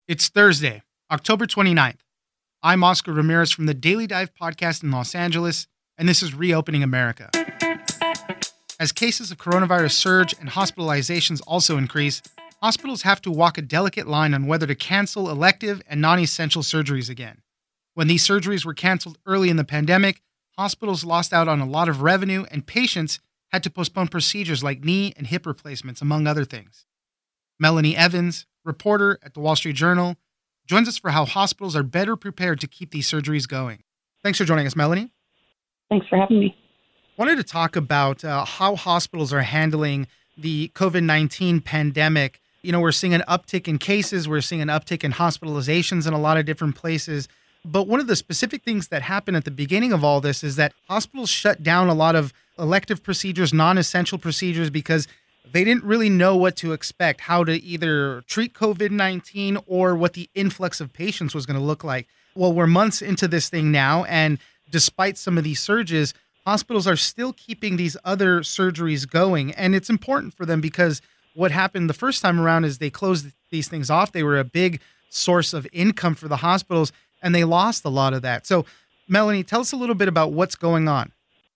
It's Thursday, October 29th. I'm Oscar Ramirez from the Daily Dive podcast in Los Angeles, and this is Reopening America. As cases of coronavirus surge and hospitalizations also increase, hospitals have to walk a delicate line on whether to cancel elective and non-essential surgeries again. When these surgeries were canceled early in the pandemic, hospitals lost out on a lot of revenue and patients had to postpone procedures like knee and hip replacements, among other things. Melanie Evans, reporter at the Wall Street Journal, joins us for how hospitals are better prepared to keep these surgeries going. Thanks for joining us, Melanie. Thanks for having me. Wanted to talk about how hospitals are handling the COVID-19 pandemic. You know, we're seeing an uptick in cases, we're seeing an uptick in hospitalizations in a lot of different places. But one of the specific things that happened at the beginning of all this is that hospitals shut down a lot of elective procedures, non-essential procedures, because they didn't really know what to expect, how to either treat COVID-19 or what the influx of patients was going to look like. Well, we're months into this thing now, and despite some of these surges, hospitals are still keeping these other surgeries going. And it's important for them because what happened the first time around is they closed these things off. They were a big source of income for the hospitals, and they lost a lot of that. So, Melanie, tell us a little bit about what's going on.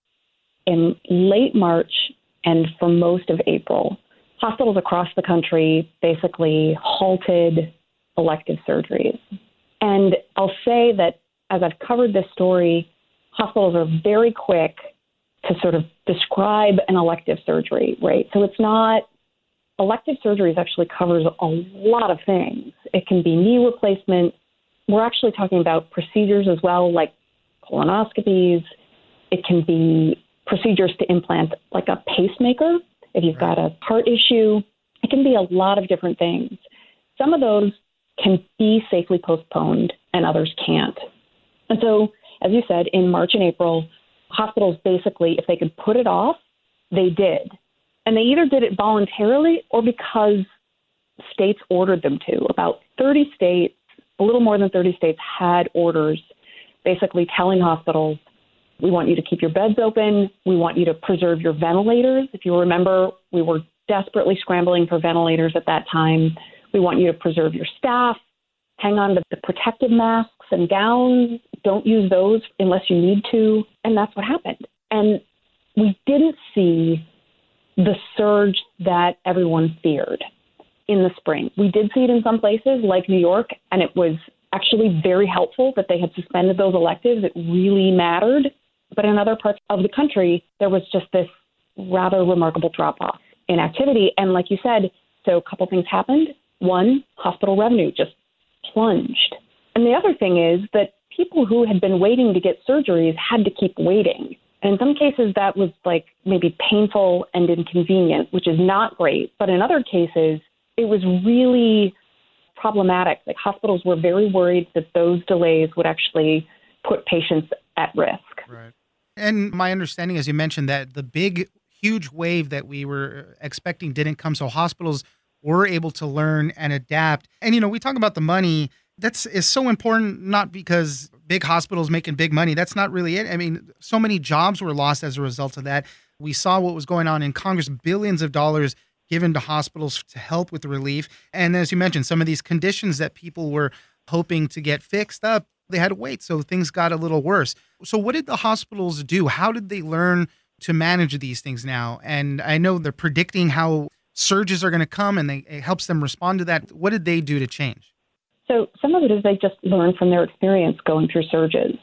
In late March and for most of April, hospitals across the country basically halted elective surgeries. And I'll say that as I've covered this story, hospitals are very quick to sort of describe an elective surgery, right? So it's not, elective surgeries actually covers a lot of things. It can be knee replacement. We're actually talking about procedures as well, like colonoscopies. It can be procedures to implant like a pacemaker if you've got a heart issue. It can be a lot of different things. Some of those can be safely postponed and others can't. And so, as you said, in March and April, hospitals basically, if they could put it off, they did. And they either did it voluntarily or because states ordered them to. About 30 states, a little more than 30 states had orders basically telling hospitals, we want you to keep your beds open. We want you to preserve your ventilators. If you remember, we were desperately scrambling for ventilators at that time. We want you to preserve your staff. Hang on to the protective masks and gowns. Don't use those unless you need to. And that's what happened. And we didn't see the surge that everyone feared in the spring. We did see it in some places like New York, and it was actually very helpful that they had suspended those electives. It really mattered. But in other parts of the country, there was just this rather remarkable drop-off in activity. And like you said, so a couple things happened. One, hospital revenue just plunged. And the other thing is that people who had been waiting to get surgeries had to keep waiting. And in some cases, that was like maybe painful and inconvenient, which is not great. But in other cases, it was really problematic. Like hospitals were very worried that those delays would actually put patients at risk. Right. And my understanding, as you mentioned, that the big, huge wave that we were expecting didn't come. So hospitals were able to learn and adapt. And, you know, we talk about the money. Is so important, not because big hospitals making big money. That's not really it. I mean, so many jobs were lost as a result of that. We saw what was going on in Congress, billions of dollars given to hospitals to help with the relief. And as you mentioned, some of these conditions that people were hoping to get fixed up, they had to wait. So things got a little worse. So what did the hospitals do? How did they learn to manage these things now? And I know they're predicting how surges are going to come, and it helps them respond to that. What did they do to change? So some of it is they just learn from their experience going through surges.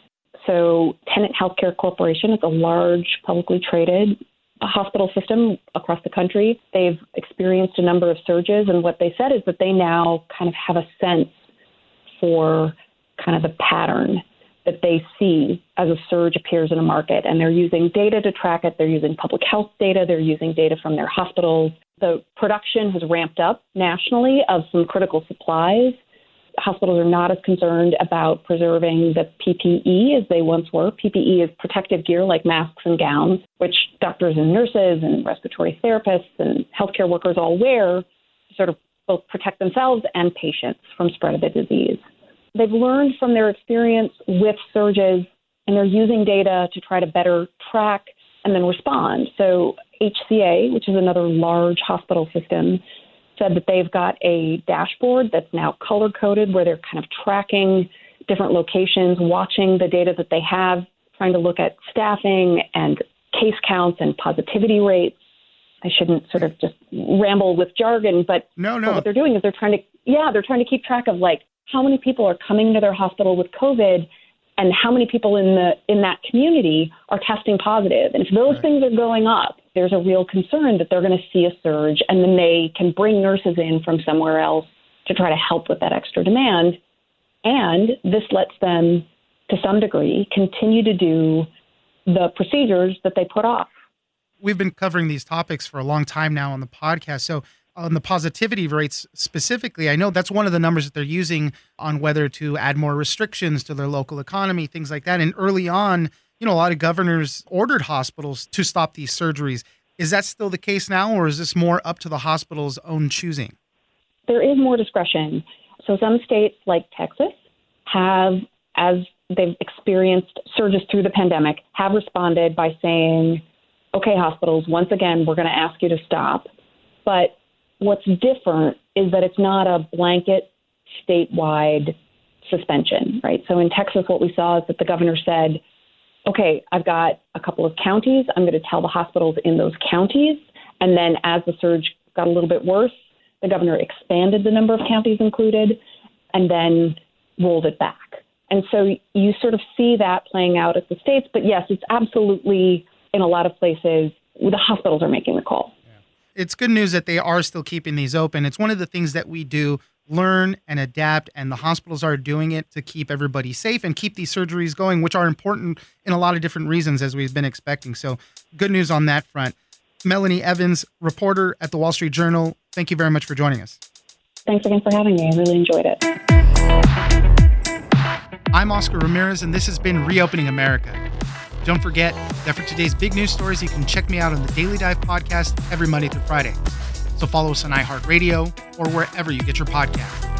So Tenet Healthcare Corporation is a large publicly traded hospital system across the country. They've experienced a number of surges, and what they said is that they now kind of have a sense for kind of the pattern that they see as a surge appears in a market. And they're using data to track it. They're using public health data. They're using data from their hospitals. The production has ramped up nationally of some critical supplies. Hospitals are not as concerned about preserving the PPE as they once were. PPE is protective gear like masks and gowns, which doctors and nurses and respiratory therapists and healthcare workers all wear to sort of both protect themselves and patients from spread of the disease. They've learned from their experience with surges, and they're using data to try to better track and then respond. So HCA, which is another large hospital system, said that they've got a dashboard that's now color-coded where they're kind of tracking different locations, watching the data that they have, trying to look at staffing and case counts and positivity rates. I shouldn't sort of just ramble with jargon, but No. what they're doing is they're trying to keep track of like how many people are coming to their hospital with COVID and how many people in that community are testing positive. And if those things are going up, there's a real concern that they're going to see a surge, and then they can bring nurses in from somewhere else to try to help with that extra demand. And this lets them, to some degree, continue to do the procedures that they put off. We've been covering these topics for a long time now on the podcast. So on the positivity rates specifically, I know that's one of the numbers that they're using on whether to add more restrictions to their local economy, things like that. And early on, a lot of governors ordered hospitals to stop these surgeries. Is that still the case now, or is this more up to the hospital's own choosing? There is more discretion. So some states like Texas have, as they've experienced surges through the pandemic, have responded by saying, okay, hospitals, once again, we're going to ask you to stop. But what's different is that it's not a blanket statewide suspension, right? So in Texas, what we saw is that the governor said, okay, I've got a couple of counties. I'm going to tell the hospitals in those counties. And then as the surge got a little bit worse, the governor expanded the number of counties included and then rolled it back. And so you sort of see that playing out at the states. But yes, it's absolutely, in a lot of places, the hospitals are making the call. It's good news that they are still keeping these open. It's one of the things that we do, learn and adapt, and the hospitals are doing it to keep everybody safe and keep these surgeries going, which are important in a lot of different reasons, as we've been expecting. So good news on that front. Melanie Evans, reporter at the Wall Street Journal, thank you very much for joining us. Thanks again for having me. I really enjoyed it. I'm Oscar Ramirez, and this has been Reopening America. Don't forget that for today's big news stories, you can check me out on the Daily Dive podcast every Monday through Friday. So follow us on iHeartRadio or wherever you get your podcasts.